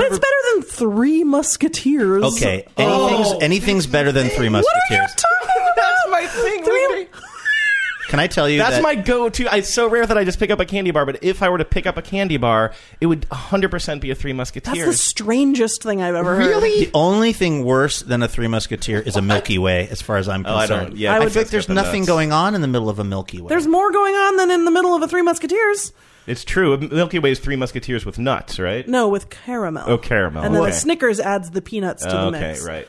it's better than Three Musketeers. Okay, anything's better than Three Musketeers. What are you talking about? That's my thing. Can I tell you That's my go-to. It's so rare that I just pick up a candy bar, but if I were to pick up a candy bar, it would 100% be a Three Musketeers. That's the strangest thing I've ever heard. The only thing worse than a Three Musketeer is a Milky Way, as far as I'm concerned. I feel like there's nothing going on in the middle of a Milky Way. There's more going on than in the middle of a Three Musketeers. It's true. Milky Way is Three Musketeers with nuts, right? No, with caramel. Oh, caramel. And then okay. the Snickers adds the peanuts to the mix. Okay, right.